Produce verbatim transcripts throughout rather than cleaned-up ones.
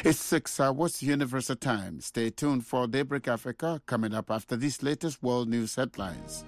It's six hours Universal Time. Stay tuned for Daybreak Africa coming up after these latest world news headlines.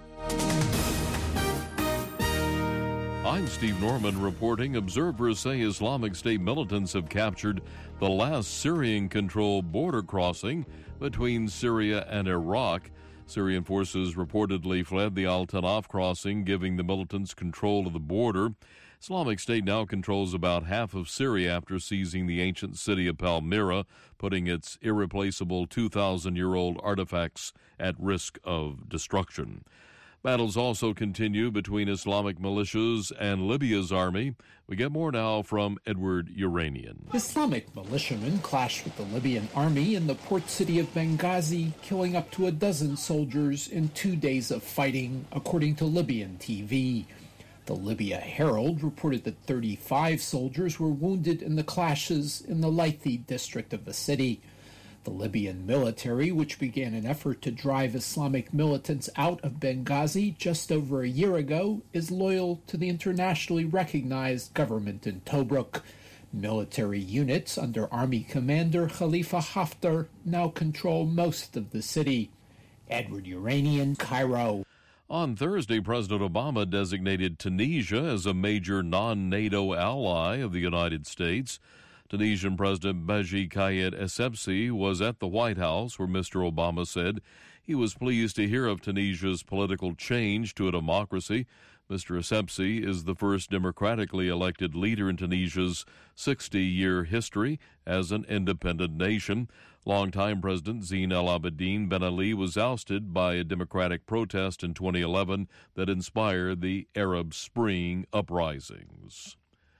I'm Steve Norman reporting. Observers say Islamic State militants have captured the last Syrian-controlled border crossing between Syria and Iraq. Syrian forces reportedly fled the Al-Tanaf crossing, giving the militants control of the border. Islamic State now controls about half of Syria after seizing the ancient city of Palmyra, putting its irreplaceable two thousand year old artifacts at risk of destruction. Battles also continue between Islamic militias and Libya's army. We get more now from Edward Uranian. Islamic militiamen clashed with the Libyan army in the port city of Benghazi, killing up to a dozen soldiers in two days of fighting, according to Libyan T V. The Libya Herald reported that thirty-five soldiers were wounded in the clashes in the Laiti district of the city. The Libyan military, which began an effort to drive Islamic militants out of Benghazi just over a year ago, is loyal to the internationally recognized government in Tobruk. Military units under Army Commander Khalifa Haftar now control most of the city. Edward Uranian, Cairo. On Thursday, President Obama designated Tunisia as a major non-NATO ally of the United States. Tunisian President Beji Caid Essebsi was at the White House, where Mister Obama said he was pleased to hear of Tunisia's political change to a democracy. Mister Essebsi is the first democratically elected leader in Tunisia's sixty-year history as an independent nation. Longtime President Zine El Abidine Ben Ali was ousted by a democratic protest in twenty eleven that inspired the Arab Spring uprisings.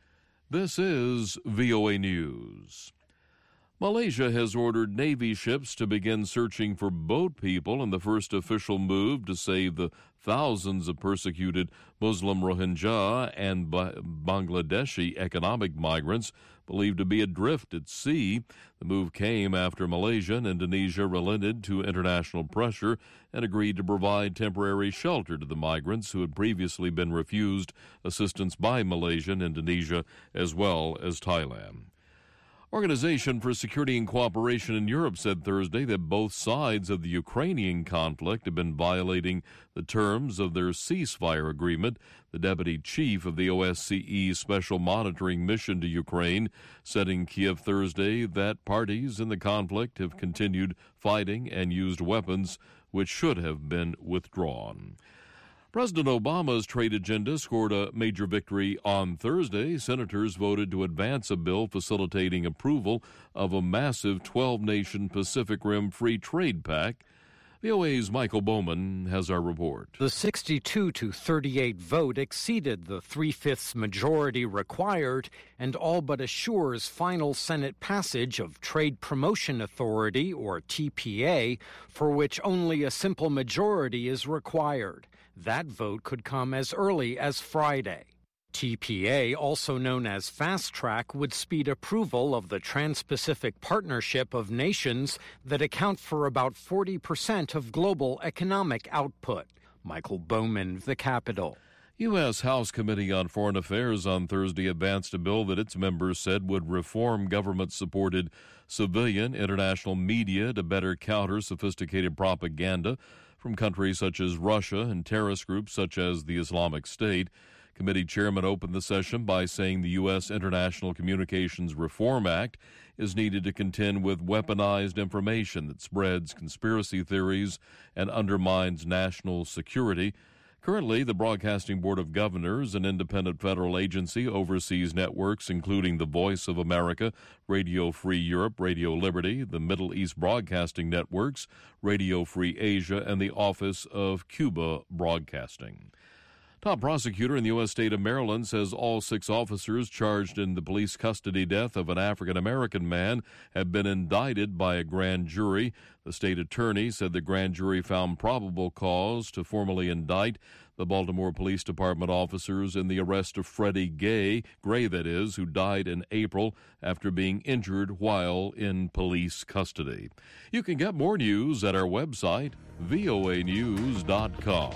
This is V O A News. Malaysia has ordered Navy ships to begin searching for boat people in the first official move to save the thousands of persecuted Muslim Rohingya and Bangladeshi economic migrants believed to be adrift at sea. The move came after Malaysia and Indonesia relented to international pressure and agreed to provide temporary shelter to the migrants who had previously been refused assistance by Malaysia and Indonesia as well as Thailand. Organization for Security and Cooperation in Europe said Thursday that both sides of the Ukrainian conflict have been violating the terms of their ceasefire agreement. The deputy chief of the O S C E Special Monitoring Mission to Ukraine said in Kiev Thursday that parties in the conflict have continued fighting and used weapons which should have been withdrawn. President Obama's trade agenda scored a major victory on Thursday. Senators voted to advance a bill facilitating approval of a massive twelve-nation Pacific Rim Free Trade Pact. V O A's Michael Bowman has our report. The sixty-two to thirty-eight vote exceeded the three-fifths majority required and all but assures final Senate passage of Trade Promotion Authority, or T P A, for which only a simple majority is required. That vote could come as early as Friday. T P A, also known as Fast Track, would speed approval of the Trans-Pacific Partnership of nations that account for about forty percent of global economic output. Michael Bowman, The Capitol. U S. House Committee on Foreign Affairs on Thursday advanced a bill that its members said would reform government-supported civilian international media to better counter sophisticated propaganda from countries such as Russia and terrorist groups such as the Islamic State. Committee chairman opened the session by saying the U S. International Communications Reform Act is needed to contend with weaponized information that spreads conspiracy theories and undermines national security. Currently, the Broadcasting Board of Governors, an independent federal agency, oversees networks including the Voice of America, Radio Free Europe, Radio Liberty, the Middle East Broadcasting Networks, Radio Free Asia, and the Office of Cuba Broadcasting. Top prosecutor in the U S state of Maryland says all six officers charged in the police custody death of an African-American man have been indicted by a grand jury. The state attorney said the grand jury found probable cause to formally indict the Baltimore Police Department officers in the arrest of Freddie Gay, Gray that is, who died in April after being injured while in police custody. You can get more news at our website, V O A news dot com.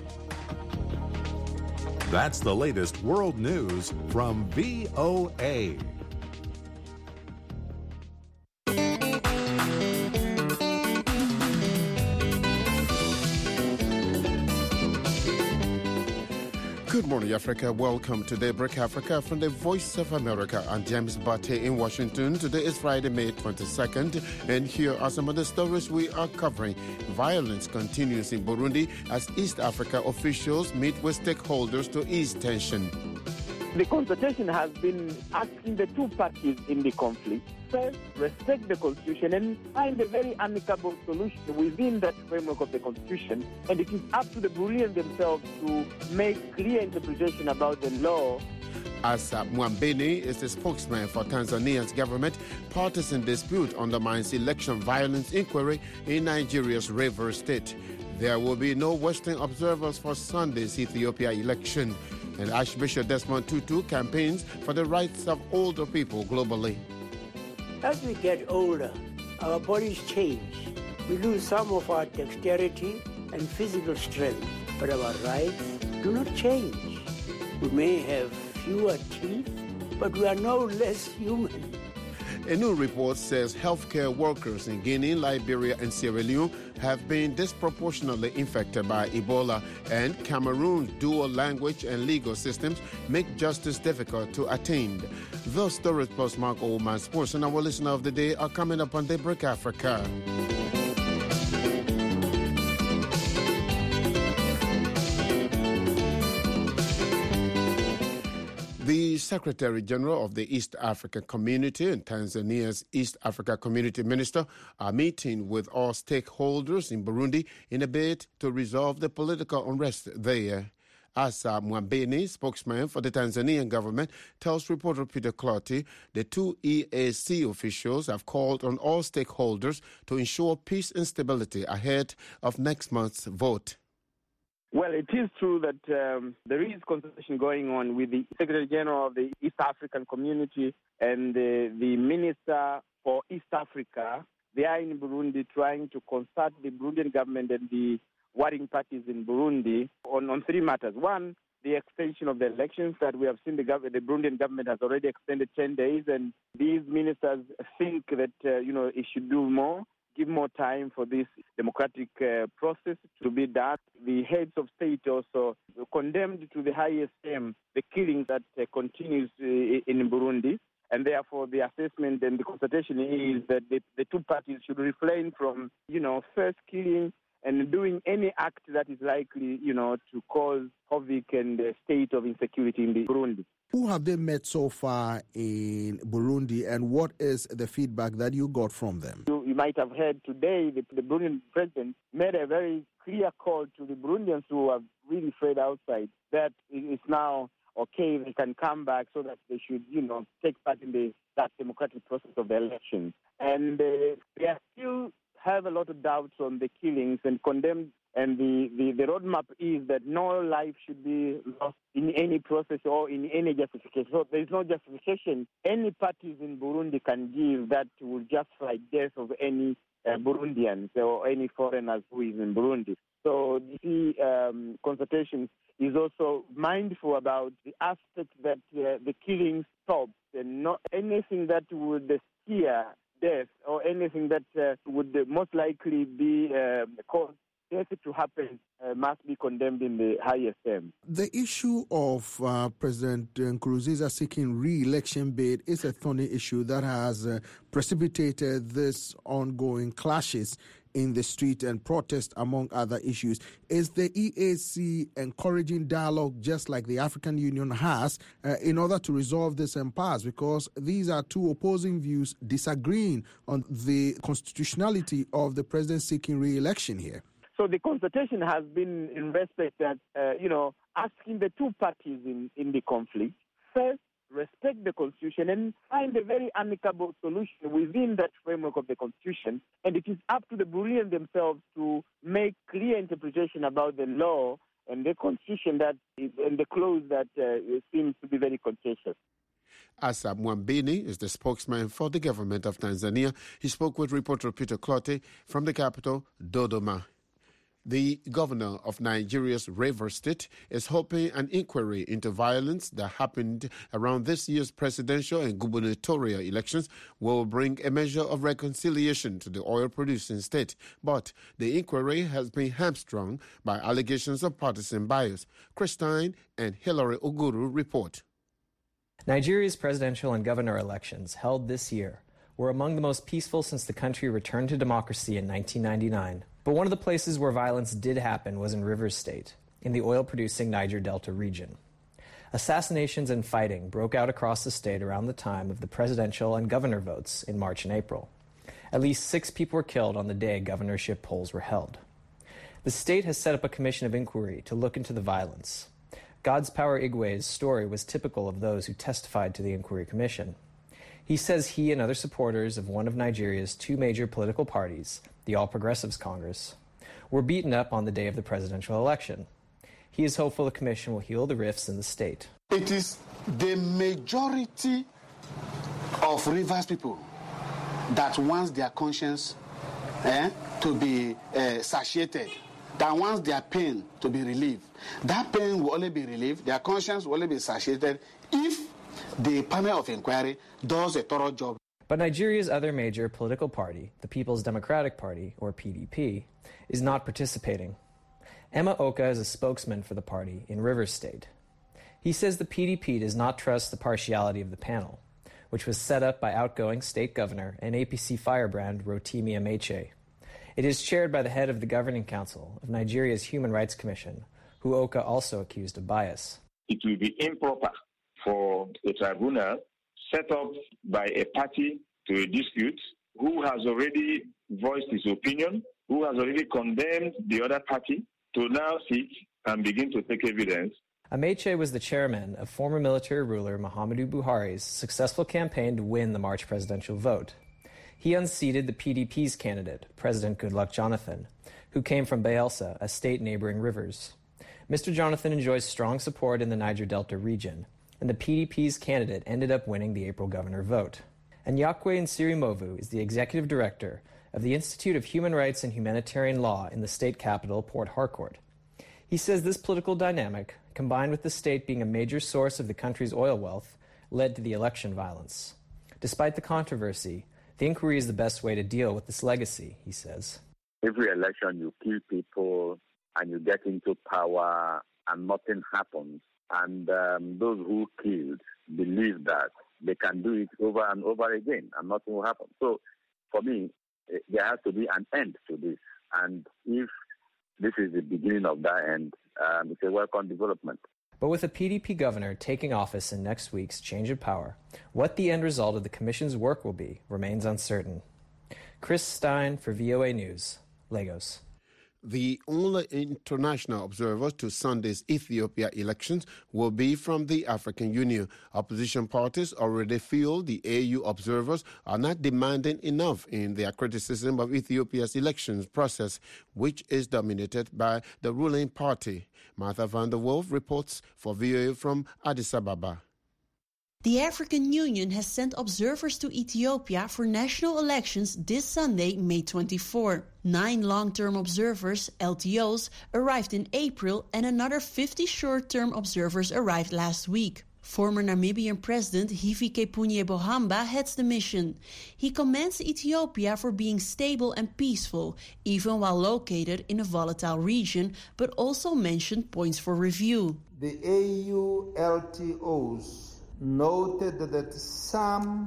That's the latest world news from V O A. Good morning, Africa. Welcome to Daybreak Africa from the Voice of America. I'm James Bate in Washington. Today is Friday, May twenty-second, and here are some of the stories we are covering. Violence continues in Burundi as East Africa officials meet with stakeholders to ease tension. The consultation has been asking the two parties in the conflict first respect the constitution and find a very amicable solution within that framework of the constitution. And it is up to the Burundians themselves to make clear interpretation about the law. Asa Mwambene is the spokesman for Tanzania's government. Partisan dispute undermines election violence inquiry in Nigeria's Rivers State. There will be no Western observers for Sunday's Ethiopia election. And Archbishop Desmond Tutu campaigns for the rights of older people globally. As we get older, our bodies change. We lose some of our dexterity and physical strength, but our rights do not change. We may have fewer teeth, but we are no less human. A new report says healthcare workers in Guinea, Liberia, and Sierra Leone have been disproportionately infected by Ebola, and Cameroon's dual language and legal systems make justice difficult to attain. Those stories plus Mark Oldman Sports and our listener of the day are coming up on Daybreak Africa. The Secretary General of the East African Community and Tanzania's East Africa Community Minister are meeting with all stakeholders in Burundi in a bid to resolve the political unrest there. Asa Mwambene, spokesman for the Tanzanian government, tells reporter Peter Clottey the two E A C officials have called on all stakeholders to ensure peace and stability ahead of next month's vote. Well, it is true that um, there is consultation going on with the Secretary General of the East African Community and uh, the Minister for East Africa. They are in Burundi trying to consult the Burundian government and the warring parties in Burundi on, on three matters. One, the extension of the elections that we have seen the, gov- the Burundian government has already extended ten days, and these ministers think that, uh, you know, it should do more. Give more time for this democratic uh, process to be done. The heads of state also condemned to the highest aim the killings that uh, continues uh, in Burundi. And therefore, the assessment and the consultation is that the, the two parties should refrain from, you know, first killing and doing any act that is likely, you know, to cause havoc and a state of insecurity in the Burundi. Who have they met so far in Burundi, and what is the feedback that you got from them? You, you might have heard today the, the Burundian president made a very clear call to the Burundians who are really afraid outside that it's now okay, they can come back so that they should, you know, take part in the that democratic process of the election. And uh, they are still have a lot of doubts on the killings and condemn. And the, the, the roadmap is that no life should be lost in any process or in any justification. So there is no justification any parties in Burundi can give that will justify death of any uh, Burundians or any foreigners who is in Burundi. So the um, consultation is also mindful about the aspect that uh, the killing stops and not anything that would steer death or anything that uh, would most likely be uh, caused death to happen uh, must be condemned in the highest terms. The issue of uh, President Nkurunziza seeking re-election bid is a thorny issue that has uh, precipitated this ongoing clashes in the street and protest, among other issues. Is the E A C encouraging dialogue just like the African Union has uh, in order to resolve this impasse? Because these are two opposing views disagreeing on the constitutionality of the president seeking re-election here. So the consultation has been in respect that, uh, you know, asking the two parties in, in the conflict, first, respect the Constitution and find a very amicable solution within that framework of the Constitution. And it is up to the Burundians themselves to make clear interpretation about the law and the Constitution that is, and the clause that uh, seems to be very contentious. Asa Mwambene is the spokesman for the government of Tanzania. He spoke with reporter Peter Clottey from the capital, Dodoma. The governor of Nigeria's Rivers State is hoping an inquiry into violence that happened around this year's presidential and gubernatorial elections will bring a measure of reconciliation to the oil-producing state. But the inquiry has been hamstrung by allegations of partisan bias. Christine and Hilary Oguru report. Nigeria's presidential and governor elections held this year were among the most peaceful since the country returned to democracy in nineteen ninety-nine. But one of the places where violence did happen was in Rivers State, in the oil-producing Niger Delta region. Assassinations and fighting broke out across the state around the time of the presidential and governor votes in March and April. At least six people were killed on the day governorship polls were held. The state has set up a commission of inquiry to look into the violence. God's Power Igwe's story was typical of those who testified to the inquiry commission. He says he and other supporters of one of Nigeria's two major political parties, the All Progressives Congress, were beaten up on the day of the presidential election. He is hopeful the commission will heal the rifts in the state. It is the majority of Rivers people that wants their conscience eh, to be uh, satiated, that wants their pain to be relieved. That pain will only be relieved, their conscience will only be satiated if the panel of inquiry does a thorough job. But Nigeria's other major political party, the People's Democratic Party, or P D P, is not participating. Emma Oka is a spokesman for the party in Rivers State. He says the P D P does not trust the partiality of the panel, which was set up by outgoing state governor and A P C firebrand Rotimi Ameche. It is chaired by the head of the Governing Council of Nigeria's Human Rights Commission, who Oka also accused of bias. It will be improper for a tribunal set up by a party to a dispute who has already voiced his opinion, who has already condemned the other party, to now sit and begin to take evidence. Ameche was the chairman of former military ruler Muhammadu Buhari's successful campaign to win the March presidential vote. He unseated the P D P's candidate, President Goodluck Jonathan, who came from Bayelsa, a state neighboring Rivers. Mister Jonathan enjoys strong support in the Niger Delta region, and the P D P's candidate ended up winning the April governor vote. And Nyakwe Nsirimovu is the executive director of the Institute of Human Rights and Humanitarian Law in the state capital, Port Harcourt. He says this political dynamic, combined with the state being a major source of the country's oil wealth, led to the election violence. Despite the controversy, the inquiry is the best way to deal with this legacy, he says. Every election you kill people and you get into power and nothing happens. And um, those who killed believe that they can do it over and over again and nothing will happen. So for me, there has to be an end to this. And if this is the beginning of that end, um, it's a welcome development. But with a P D P governor taking office in next week's change of power, what the end result of the commission's work will be remains uncertain. Chris Stein for V O A News, Lagos. The only international observers to Sunday's Ethiopia elections will be from the African Union. Opposition parties already feel the A U observers are not demanding enough in their criticism of Ethiopia's elections process, which is dominated by the ruling party. Martha van der Wolf reports for V O A from Addis Ababa. The African Union has sent observers to Ethiopia for national elections this Sunday, May twenty-fourth. Nine long-term observers, L T Os, arrived in April and another fifty short-term observers arrived last week. Former Namibian President Hifikepunye Pohamba heads the mission. He commends Ethiopia for being stable and peaceful, even while located in a volatile region, but also mentioned points for review. The A U L T Os noted that some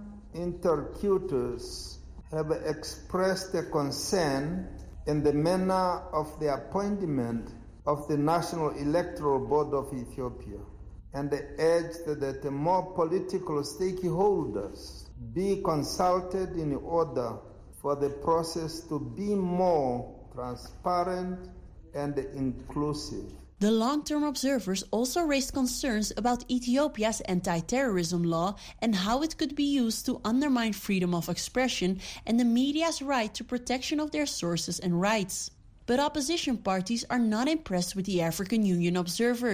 interlocutors have expressed a concern in the manner of the appointment of the National Electoral Board of Ethiopia, and they urged that the more political stakeholders be consulted in order for the process to be more transparent and inclusive. The long-term observers also raised concerns about Ethiopia's anti-terrorism law and how it could be used to undermine freedom of expression and the media's right to protection of their sources and rights. But opposition parties are not impressed with the African Union observers.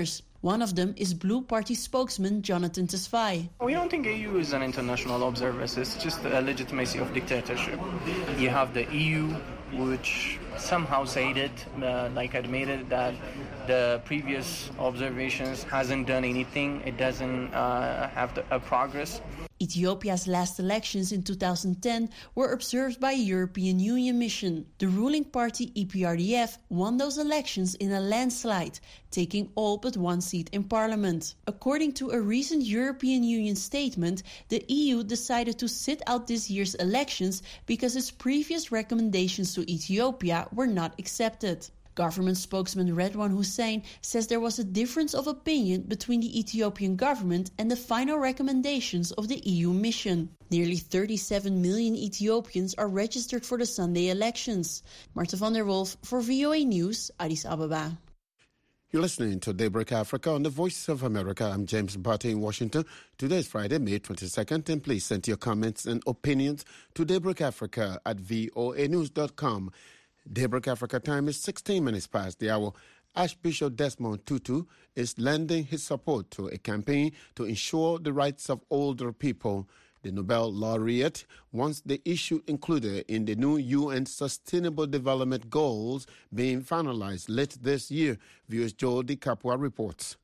One of them is Blue Party spokesman Jonathan Tesfaye. We don't think E U is an international observer. It's just a legitimacy of dictatorship. You have the E U, which somehow stated, uh, like admitted, that the previous observations hasn't done anything. It doesn't uh, have the, a progress. Ethiopia's last elections in two thousand ten were observed by a European Union mission. The ruling party E P R D F won those elections in a landslide, taking all but one seat in parliament. According to a recent European Union statement, the E U decided to sit out this year's elections because its previous recommendations to Ethiopia were not accepted. Government spokesman Redwan Hussein says there was a difference of opinion between the Ethiopian government and the final recommendations of the E U mission. Nearly thirty-seven million Ethiopians are registered for the Sunday elections. Marta van der Wolf for V O A News, Addis Ababa. You're listening to Daybreak Africa on the Voice of America. I'm James Barty in Washington. Today is Friday, May twenty-second, and please send your comments and opinions to Daybreak Africa at voa news dot com. Daybreak Africa time is sixteen minutes past the hour. Archbishop Desmond Tutu is lending his support to a campaign to ensure the rights of older people. The Nobel laureate wants the issue included in the new U N Sustainable Development Goals being finalized late this year. V O's Joe DiCapua reports.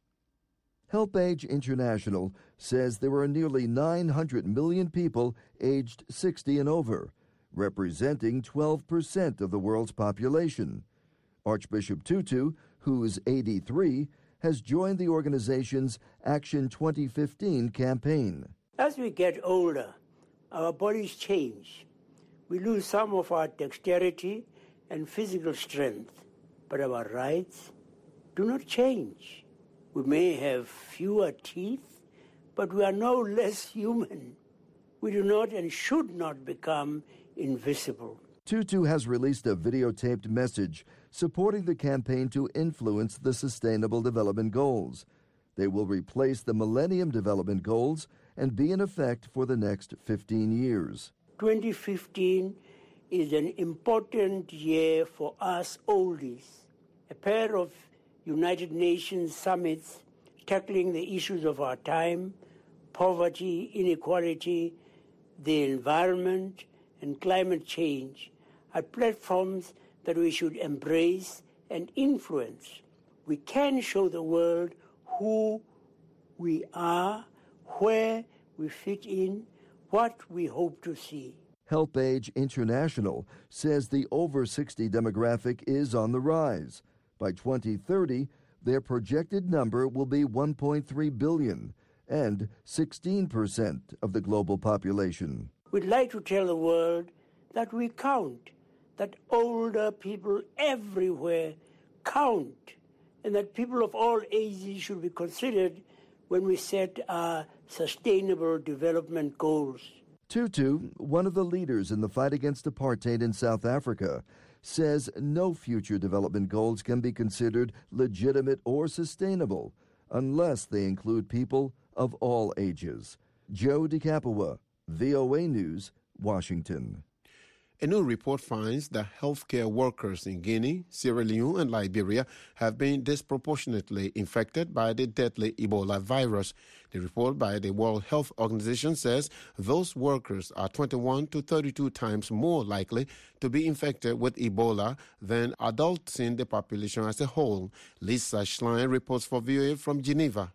HelpAge International says there are nearly nine hundred million people aged sixty and over, representing twelve percent of the world's population. Archbishop Tutu, who's eighty-three, has joined the organization's Action twenty fifteen campaign. As we get older, our bodies change. We lose some of our dexterity and physical strength, but our rights do not change. We may have fewer teeth, but we are no less human. We do not and should not become invisible. Tutu has released a videotaped message supporting the campaign to influence the Sustainable Development Goals. They will replace the Millennium Development Goals and be in effect for the next fifteen years. twenty fifteen is an important year for us oldies. A pair of United Nations summits tackling the issues of our time, poverty, inequality, the environment, and climate change are platforms that we should embrace and influence. We can show the world who we are, where we fit in, what we hope to see. HelpAge International says the over sixty demographic is on the rise. By twenty thirty, their projected number will be one point three billion and sixteen percent of the global population. We'd like to tell the world that we count, that older people everywhere count, and that people of all ages should be considered when we set our sustainable development goals. Tutu, one of the leaders in the fight against apartheid in South Africa, says no future development goals can be considered legitimate or sustainable unless they include people of all ages. Joe DiCapua, V O A News, Washington. A new report finds that healthcare workers in Guinea, Sierra Leone, and Liberia have been disproportionately infected by the deadly Ebola virus. The report by the World Health Organization says those workers are twenty-one to thirty-two times more likely to be infected with Ebola than adults in the population as a whole. Lisa Schlein reports for V O A from Geneva.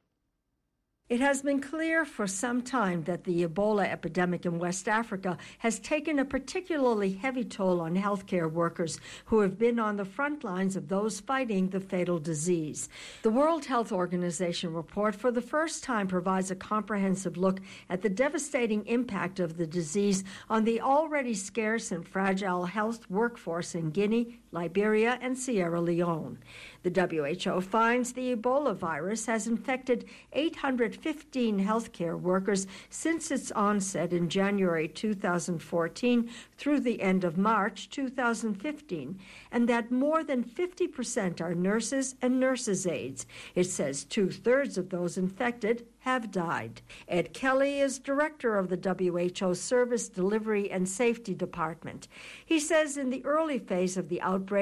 It has been clear for some time that the Ebola epidemic in West Africa has taken a particularly heavy toll on healthcare workers who have been on the front lines of those fighting the fatal disease. The World Health Organization report for the first time provides a comprehensive look at the devastating impact of the disease on the already scarce and fragile health workforce in Guinea, Liberia, and Sierra Leone. The W H O finds the Ebola virus has infected eight hundred fifteen healthcare workers since its onset in January two thousand fourteen through the end of March two thousand fifteen, and that more than fifty percent are nurses and nurses' aides. It says two-thirds of those infected have died. Ed Kelly is director of the W H O Service Delivery and Safety Department. He says in the early phase of the outbreak,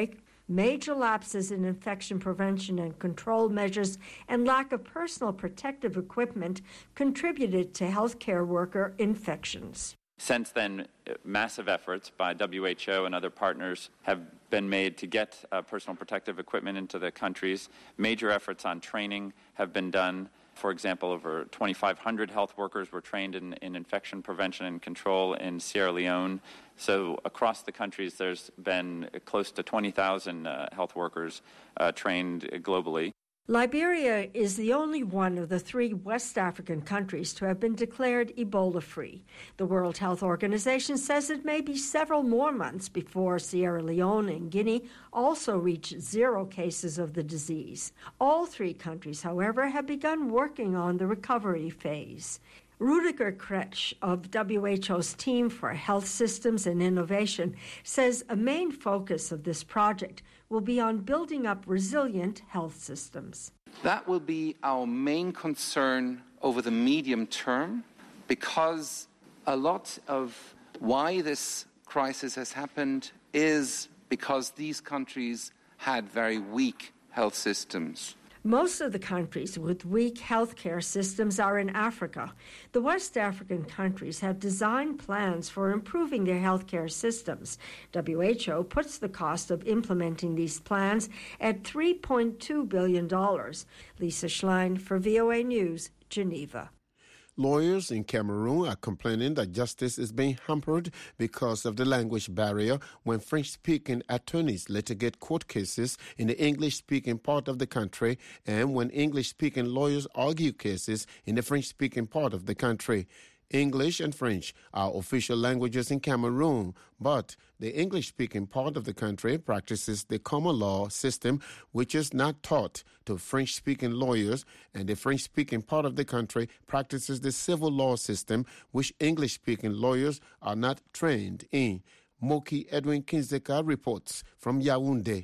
Major lapses in infection prevention and control measures and lack of personal protective equipment contributed to healthcare worker infections. Since then, massive efforts by W H O and other partners have been made to get uh, personal protective equipment into the countries. Major efforts on training have been done. For example, over twenty-five hundred health workers were trained in, in infection prevention and control in Sierra Leone. So across the countries, there's been close to twenty thousand uh, health workers uh, trained globally. Liberia is the only one of the three West African countries to have been declared Ebola-free. The World Health Organization says it may be several more months before Sierra Leone and Guinea also reach zero cases of the disease. All three countries, however, have begun working on the recovery phase. Rudiger Kretsch of W H O's Team for Health Systems and Innovation says a main focus of this project will be on building up resilient health systems. That will be our main concern over the medium term, because a lot of why this crisis has happened is because these countries had very weak health systems. Most of the countries with weak healthcare systems are in Africa. The West African countries have designed plans for improving their healthcare systems. W H O puts the cost of implementing these plans at three point two billion dollars. Lisa Schlein for V O A News, Geneva. Lawyers in Cameroon are complaining that justice is being hampered because of the language barrier when French-speaking attorneys litigate court cases in the English-speaking part of the country and when English-speaking lawyers argue cases in the French-speaking part of the country. English and French are official languages in Cameroon, but the English-speaking part of the country practices the common law system, which is not taught to French-speaking lawyers, and the French-speaking part of the country practices the civil law system, which English-speaking lawyers are not trained in. Moki Edwin Kinzeka reports from Yaoundé.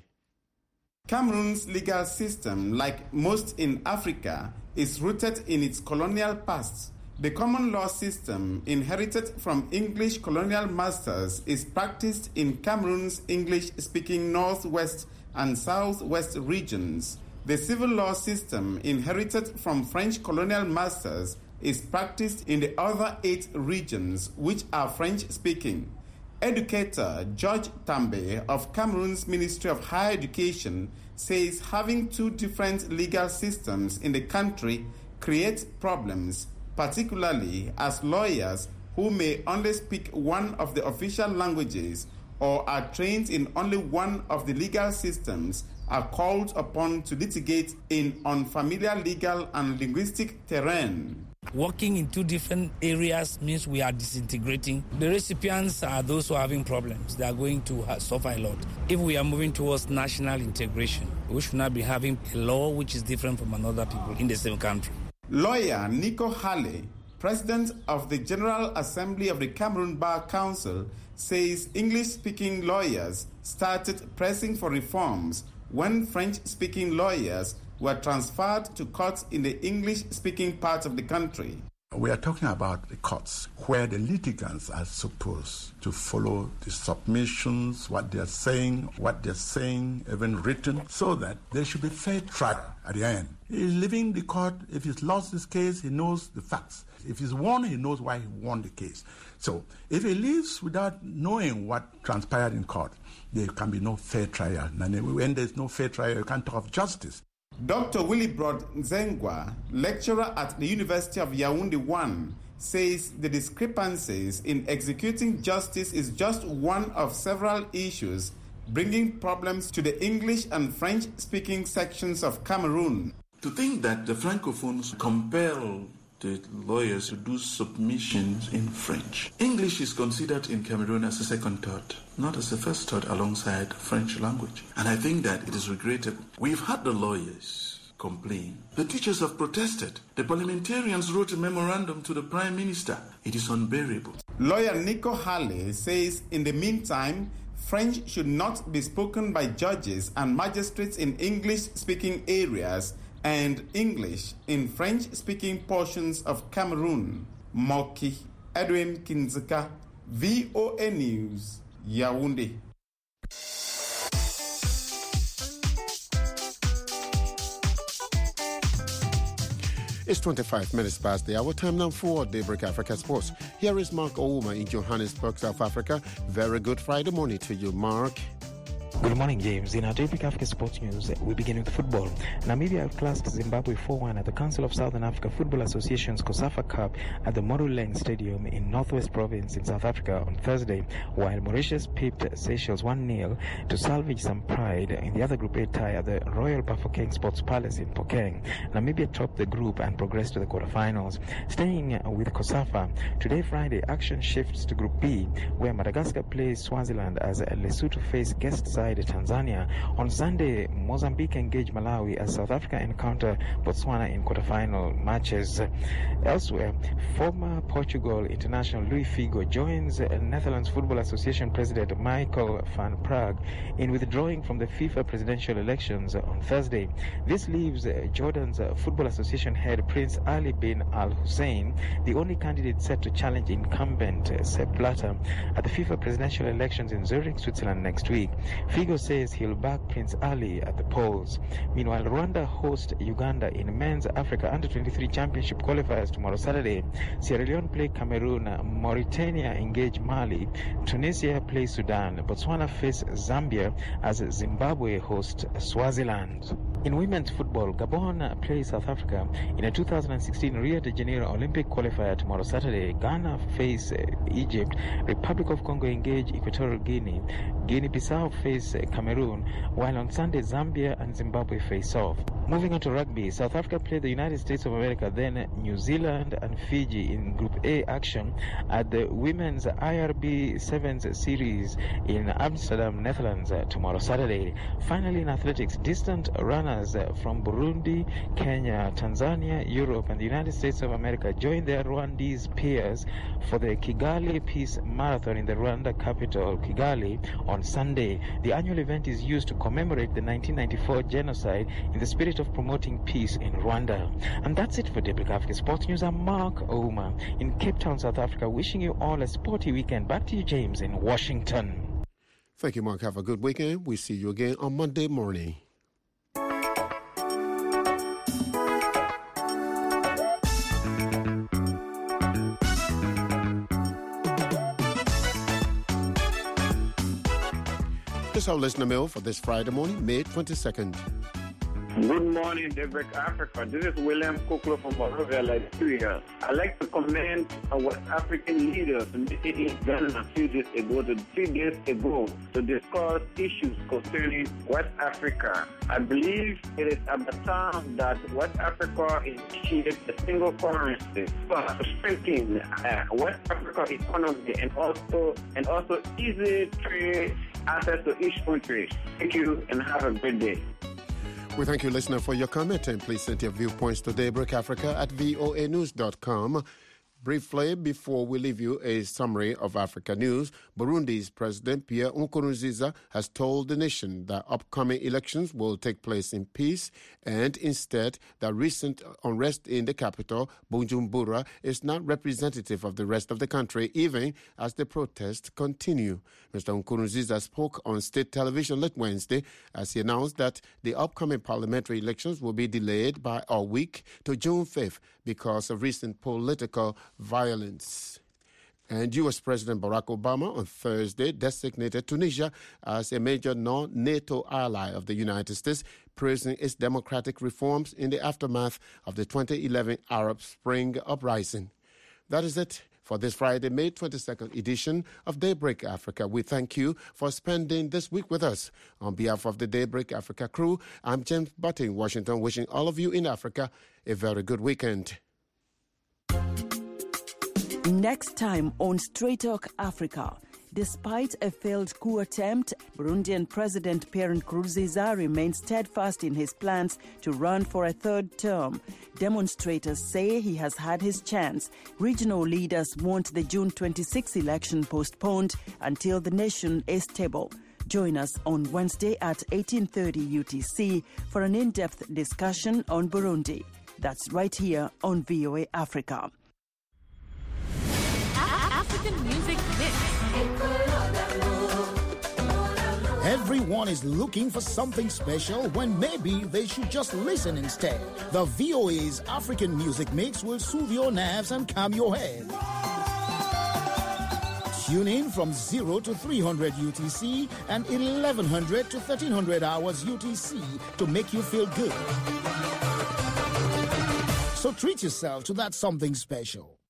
Cameroon's legal system, like most in Africa, is rooted in its colonial past. The common law system, inherited from English colonial masters, is practiced in Cameroon's English-speaking northwest and southwest regions. The civil law system, inherited from French colonial masters, is practiced in the other eight regions, which are French-speaking. Educator George Tambe of Cameroon's Ministry of Higher Education says having two different legal systems in the country creates problems, particularly as lawyers who may only speak one of the official languages or are trained in only one of the legal systems are called upon to litigate in unfamiliar legal and linguistic terrain. Working in two different areas means we are disintegrating. The recipients are those who are having problems. They are going to suffer a lot. If we are moving towards national integration, we should not be having a law which is different from another people in the same country. Lawyer Nico Hale, president of the General Assembly of the Cameroon Bar Council, says English-speaking lawyers started pressing for reforms when French-speaking lawyers were transferred to courts in the English-speaking part of the country. We are talking about the courts, where the litigants are supposed to follow the submissions, what they're saying, what they're saying, even written, so that there should be fair trial at the end. He's leaving the court. If he's lost his case, he knows the facts. If he's won, he knows why he won the case. So if he leaves without knowing what transpired in court, there can be no fair trial. And when there's no fair trial, you can't talk of justice. Doctor Willibrod Nzengwa, lecturer at the University of Yaoundé one, says the discrepancies in executing justice is just one of several issues bringing problems to the English and French-speaking sections of Cameroon. To think that the Francophones compel the lawyers to do submissions in French. English is considered in Cameroon as a second thought, not as a first thought alongside French language. And I think that it is regrettable. We've had the lawyers complain. The teachers have protested. The parliamentarians wrote a memorandum to the Prime Minister. It is unbearable. Lawyer Nico Hale says in the meantime, French should not be spoken by judges and magistrates in English-speaking areas and English in French-speaking portions of Cameroon. Moki Edwin Kinzeka, V O A News, Yaoundé. It's twenty-five minutes past the hour. Time now for Daybreak Africa Sports. Here is Mark Ouma in Johannesburg, South Africa. Very good Friday morning to you, Mark. Good morning, James. In our Daybreak Africa Sports News, we begin with football. Namibia have classed Zimbabwe four one at the Council of Southern Africa Football Association's COSAFA Cup at the Moruleng Stadium in Northwest Province in South Africa on Thursday, while Mauritius pipped Seychelles one nil to salvage some pride in the other Group A tie at the Royal Bafokeng Sports Palace in Phokeng. Namibia topped the group and progressed to the quarterfinals. Staying with COSAFA, today Friday, action shifts to Group B, where Madagascar plays Swaziland as Lesotho face guest side Tanzania. On Sunday, Mozambique engage Malawi as South Africa encounter Botswana in quarterfinal matches. Elsewhere, former Portugal international Luis Figo joins Netherlands Football Association President Michael van Praag in withdrawing from the FIFA presidential elections on Thursday. This leaves Jordan's Football Association head Prince Ali bin Al Hussein the only candidate set to challenge incumbent Sepp Blatter at the FIFA presidential elections in Zurich, Switzerland next week. Figo says he'll back Prince Ali at the polls. Meanwhile, Rwanda hosts Uganda in men's Africa under twenty-three championship qualifiers tomorrow Saturday. Sierra Leone play Cameroon, Mauritania engage Mali, Tunisia play Sudan, Botswana face Zambia as Zimbabwe hosts Swaziland. In women's football, Gabon plays South Africa in a two thousand sixteen Rio de Janeiro Olympic qualifier tomorrow Saturday. Ghana face Egypt, Republic of Congo engage Equatorial Guinea, Guinea-Bissau face Cameroon, while on Sunday Zambia and Zimbabwe face off. Moving on to rugby, South Africa play the United States of America, then New Zealand and Fiji in Group A action at the Women's I R B Sevens Series in Amsterdam, Netherlands tomorrow Saturday. Finally, in athletics, distant runners from Burundi, Kenya, Tanzania, Europe and the United States of America join their Rwandese peers for the Kigali Peace Marathon in the Rwanda capital, Kigali, on Sunday. The annual event is used to commemorate the nineteen ninety-four genocide in the spirit of promoting peace in Rwanda. And that's it for Daybreak Africa Sports News. I'm Mark Ouma in Cape Town, South Africa, wishing you all a sporty weekend. Back to you, James, in Washington. Thank you, Mark. Have a good weekend. We'll see you again on Monday morning. This is our listener mail for this Friday morning, May twenty-second. Good morning, Daybreak Africa. This is William Kuklo from Monrovia, Liberia. I'd like to commend our West African leaders meeting in Ghana a few days ago, to, three days ago, to discuss issues concerning West Africa. I believe it is at the time that West Africa initiated a single currency for strengthening uh, West Africa economy and also and also easy trade access to each country. Thank you and have a great day. We thank you, listener, for your comment, and please send your viewpoints to Daybreak Africa at V O A news dot com. Briefly, before we leave you a summary of Africa news, Burundi's President Pierre Nkurunziza has told the nation that upcoming elections will take place in peace, and instead that recent unrest in the capital, Bujumbura, is not representative of the rest of the country, even as the protests continue. Mister Nkurunziza spoke on state television late Wednesday as he announced that the upcoming parliamentary elections will be delayed by a week to June fifth because of recent political violence. And U S President Barack Obama on Thursday designated Tunisia as a major non-NATO ally of the United States, praising its democratic reforms in the aftermath of the twenty eleven Arab Spring uprising. That is it for this Friday, May twenty-second edition of Daybreak Africa. We thank you for spending this week with us. On behalf of the Daybreak Africa crew, I'm James Butt in Washington, wishing all of you in Africa a very good weekend. Next time on Straight Talk Africa. Despite a failed coup attempt, Burundian President Pierre Nkurunziza remains steadfast in his plans to run for a third term. Demonstrators say he has had his chance. Regional leaders want the June twenty-sixth election postponed until the nation is stable. Join us on Wednesday at eighteen thirty U T C for an in-depth discussion on Burundi. That's right here on V O A Africa. African Music Mix. Every Everyone is looking for something special when maybe they should just listen instead. The V O A's African Music Mix will soothe your nerves and calm your head. Tune in from zero to three hundred U T C and eleven hundred to thirteen hundred hours U T C to make you feel good. So treat yourself to that something special.